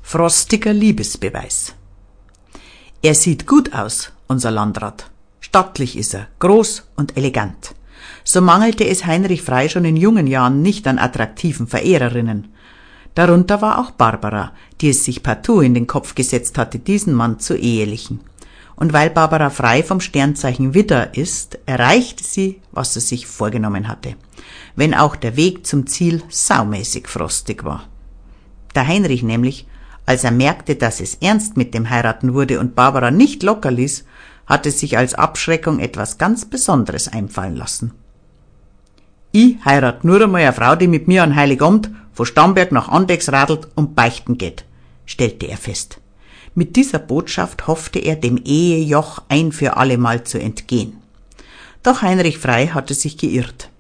Frostiger Liebesbeweis. Er sieht gut aus, unser Landrat. Stattlich ist er, groß und elegant. So mangelte es Heinrich Frey schon in jungen Jahren nicht an attraktiven Verehrerinnen. Darunter war auch Barbara, die es sich partout in den Kopf gesetzt hatte, diesen Mann zu ehelichen. Und weil Barbara Frey vom Sternzeichen Widder ist, erreichte sie, was sie sich vorgenommen hatte. Wenn auch der Weg zum Ziel saumäßig frostig war. Der Heinrich nämlich, als er merkte, dass es ernst mit dem Heiraten wurde und Barbara nicht locker ließ, hatte sich als Abschreckung etwas ganz Besonderes einfallen lassen. Ich heirat nur einmal eine Frau, die mit mir an Heiligabend von Starnberg nach Andechs radelt und beichten geht, stellte er fest. Mit dieser Botschaft hoffte er, dem Ehejoch ein für allemal zu entgehen. Doch Heinrich Frey hatte sich geirrt.